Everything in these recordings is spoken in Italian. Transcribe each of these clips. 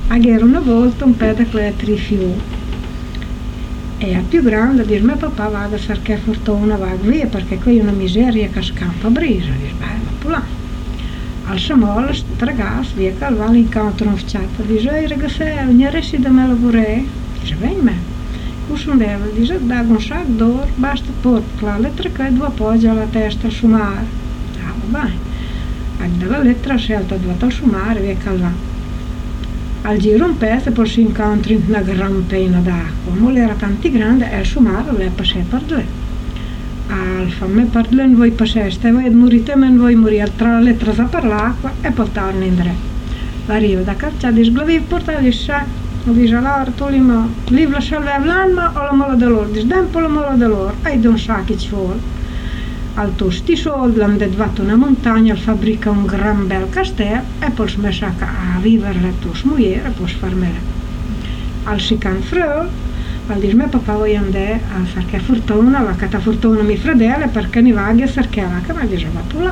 Era una volta un pedacolo di trifiù e a più grande dice mio papà vada perché fortuna va via perché qui è una miseria che scampa a brisa. Dice va là. Al Samola stragasse via che va l'incontro ufficiale. Dice ehi ragazzi, non riesci da me lavorare? Dice vieni me. Cusundeva, dice da un sacco d'oro, basta portare la lettera che due appoggi alla testa al sumare. Va bene. Dalla lettera scelta due al sumare via che va. Al giro un pezzo poi si incontra in una gran pena d'acqua, ma era tanto grande e il sumare le passò per lì. Al fammi per lì non vuoi passare, voi morite ma non vuoi morire, tra la lettera per l'acqua e poi torna in dre. Arriva da caccia, dice, glavi portare di sa, dice allora tu li la salve l'anima o la mola dell'oro, dice dammi la mola dell'oro, e un sacco ci vuole. Al tu sti soldi l'hanno detto una montagna, fabbrica un gran bel castello e poi si messa a vivere la tua moglie e poi farmela. Al si can freu, al dire mio papà vuoi andare a cercare fortuna, va a cata fortuna mio fratello perché ne va a cercare la che mi dice va tu là.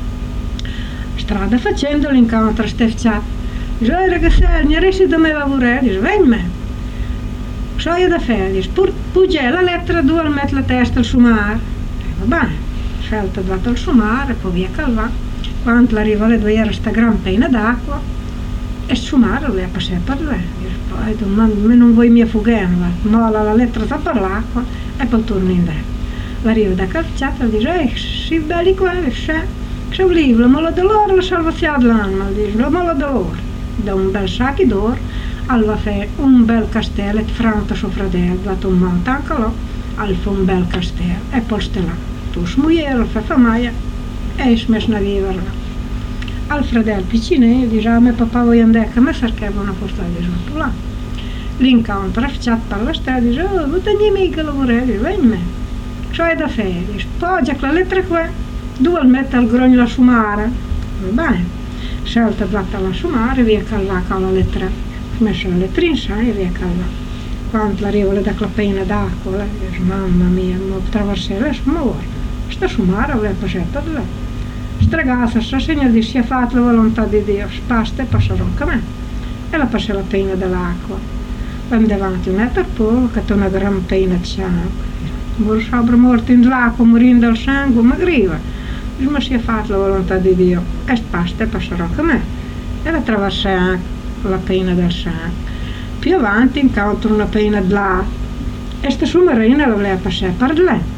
Strada facendo l'incontro stefciato. Dice ragazzi, non riesci da me a lavorare? Dice vieni me. So io da fare, dice pugge la lettera due al mettere la testa al sumare. Va bene. Scelta dato al sumare, poi via calva, quando arriva alle 2 era sta gran pena d'acqua e il sumare le ha passato per lei. Poi ma non vuoi mia fugare, mola la lettera per l'acqua e poi torna in dre. Arriva da calciata e dice, si belli qua, se volevo la mola dell'oro la salvazione dell'anima, dice, la mola dell'oro. Da un bel sacco d'oro, allora fa un bel castello, e franta suo fratello, dato un monte anche là, allora fa un bel castello e poi sta là. Smuiera, fa famaia e si messa a vivere là. Al fratello piccino dice a mio papà voglio andare che mi cercava una portata di giù là. L'incontro affacciato per la strada dice oh, non ti mica lavorare, dice vieni me. Ciò è da fare, dice poggia la lettera qua, due al mettere al grogno la sumare. Va bene, scelta data la sumare, via calva con la lettera, si messa la lettera in sa e via calva. Quando arriva da quella pena d'acqua, dice mamma mia, mi attraversare ma guarda. Sta sumare aveva passato per lei. Stragassa, sta segno di si è fatta la volontà di Dio, spasta e passerò anche a me. E la passa la pena dell'acqua. Venne davanti un per poco, che ha una gran pena di sangue. Vuole sopra morto in l'acqua, morendo dal sangue, ma griva. Ma si è fatta la volontà di Dio, e spasta e passerò anche a me. E la attraversa anche la pena del sangue. Più avanti incontra una pena di là. E sta sumarina la voleva passare per lei.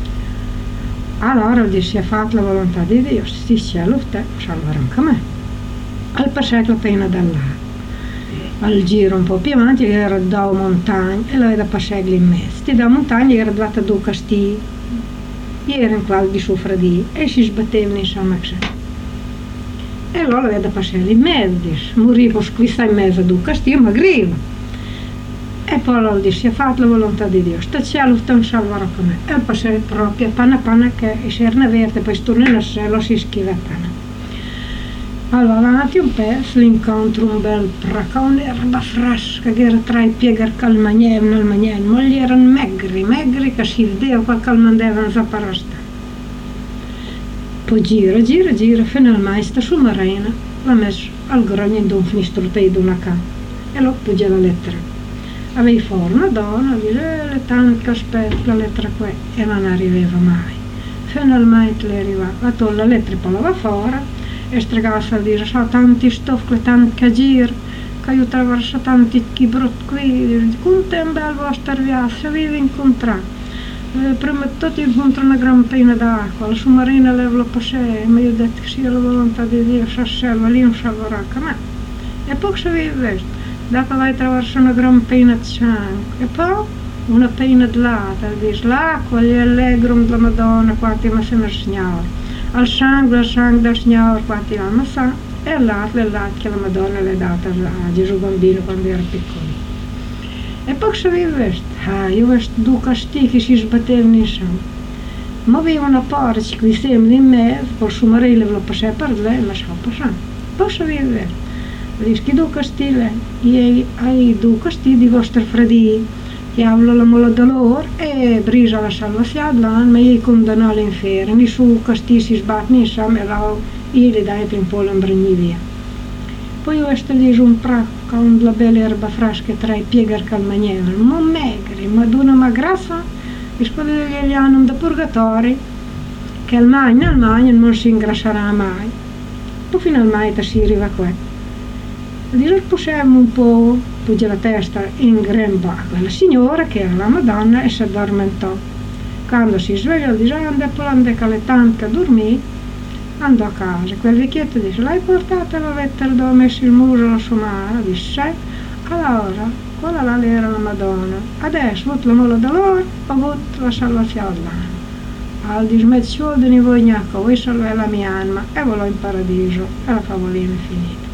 Allora si è fatta la volontà di Dio, si cielo te salverà anche me. Al passare la pena da là, al giro un po' più avanti era da montagna e la da passare in mezzo. Da montagna era data due castigli, era in qual di soffredi e si sbattevano insomma. E allora la da passare in mezzo, morivo squista in mezzo a due castigli, ma griva. E poi allora si è fatta la volontà di Dio, sta cielo non salverà anche me. E passare proprio panna che se era verde, poi torna nel cielo si schiva a panna. Allora avanti un pezzo l'incontro un bel pracone, erba fresca che era tra i piedi al magnevno, ma gli erano magri che si vedeva qualche mandevano a parasta. Poi gira, finalmente sta submarina l'ha messo al grogno in un finestrutto di una casa e lo appoggia la lettera. Aveva fuori una donna, dice tanto che aspetta la lettera qua e non arrivava mai. Finalmente le arrivava, la lettera poi la va fuori e stregava a dire so tanti stoffi, tanti che giro, che io attraverso tanti che brutti qui, quanto è un bel vostro viaggio, se vi incontrato. Prima di tutto incontro una gran pena d'acqua, la submarina le lo passare, ma io ho detto che sia la volontà di Dio, se salva lì non salverà anche me. E poi se vi vede. Dopo vai attraverso una gran pena di sangue e poi una pena di lata, dice l'acqua gli allegro della Madonna quanti mi sembra il Signore, al sangue del Signore quanti ama sa e il latte che la Madonna le ha dato a Gesù bambino quando era piccolo. E poi se vi veste, io ho visto due castigli che si sbattevano in sangue, ma aveva una porta che sembra in mezzo, poi suo marito lo passava per lei, ma stava passando. Poi se vi veste. Dice che due castigli, hai due castigli di vostri fratelli, che hanno la mola d'oro e brisa la salvazione, ma io condanno all'inferno, nessuno castigli si sbattono insieme e io le dai per un po' l'imbrigni via. poi questo lì un prato con la bella erba fresca tra i pieghi calmanieri, ma magri, ma d'una magrassa, risponde gli hanno da purgatori, che al magno non si ingrasserà mai. Poi finalmente si arriva qua. Dice, possiamo un po' poggiare la testa in gran baga. La signora, che era la Madonna, e si addormentò. Quando si svegliò, dice, ande che le tante a dormire, andò a casa. Quel vecchietto dice, l'hai portata la lettera dove ha messo il muso alla sua mano? Dice, allora, quella là era la Madonna. Adesso, avuto la molla dolore, ho avuto la salvazione. Al dismezzo di voi gnacco, voi salvare la mia anima e volò in paradiso. E la favolina è finita.